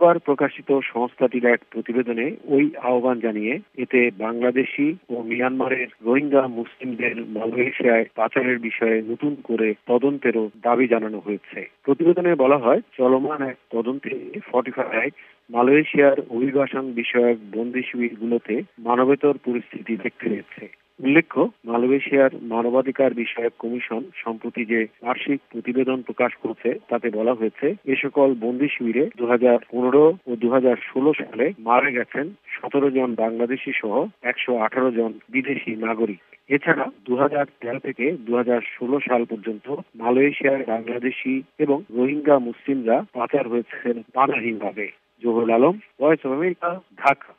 মঙ্গলবার প্রকাশিত সংস্থাটির এক প্রতিবেদনে ওই আহ্বান জানিয়ে এতে বাংলাদেশি ও মিয়ানমারের রোহিঙ্গা মুসলিমদের মালয়েশিয়ায় পাচারের বিষয়ে নতুন করে তদন্তেরও দাবি জানানো হয়েছে। প্রতিবেদনে বলা হয়, চলমান এক তদন্তে ফর্টিফাই মালয়েশিয়ার অভিবাসন বিষয়ক বন্দী শিবিরগুলোতে মানবেতর পরিস্থিতি দেখতে পেয়েছে। উল্লেখ্য, মালয়েশিয়ার মানবাধিকার বিষয়ক কমিশন সম্প্রতি যে বার্ষিক প্রতিবেদন প্রকাশ করেছে তাতে বলা হয়েছে, এ সকল বন্দী শিবিরে 2015 ও 2016 সালে মারা গেছেন 17 জন বাংলাদেশি সহ 118 জন বিদেশি নাগরিক। এছাড়া 2013 থেকে 2016 সাল পর্যন্ত মালয়েশিয়ায় বাংলাদেশি এবং রোহিঙ্গা মুসলিমরা পাচার হয়েছেন বাধাহীনভাবে। Zahurul Alam, voice of America, Dhaka.